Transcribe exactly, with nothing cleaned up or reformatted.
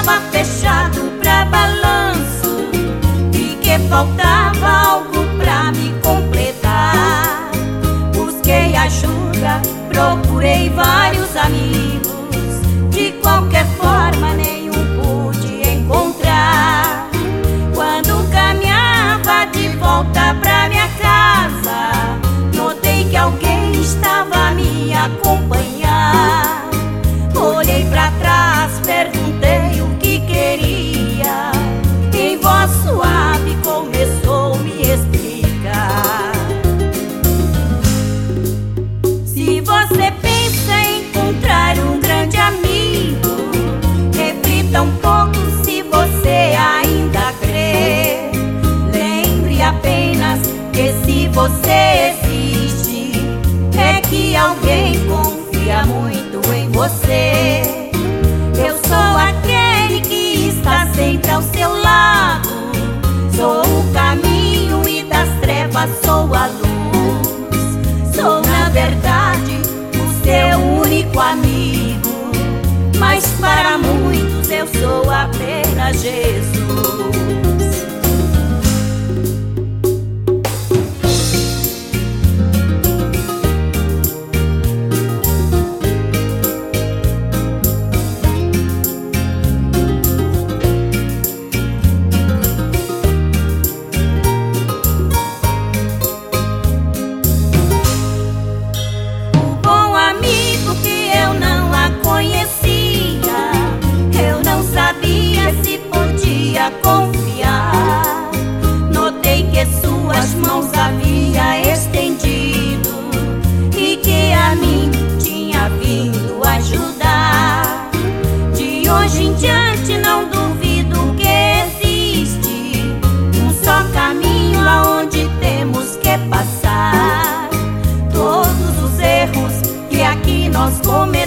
estava fechado pra balanço e que faltava algo pra me completar. Busquei ajuda, procurei vários amigos, de qualquer forma nenhum pude encontrar. Quando caminhava de volta pra minha casa, notei que alguém estava a me acompanhar. Olhei pra trás, perguntei o que queria. Em voz suave começou a me explicar. Se você pensa em encontrar um grande amigo, reflita um pouco se você ainda crê. Lembre apenas que se você existe, é que alguém confia muito em você. Eu sou aquele que está sempre ao seu lado, sou o caminho e das trevas sou a luz. Sou na verdade o seu único amigo, mas para muitos eu sou apenas Jesus. Confiar, notei que suas mãos havia estendido e que a mim tinha vindo ajudar. De hoje em diante não duvido que existe um só caminho aonde temos que passar. Todos os erros que aqui nós cometemos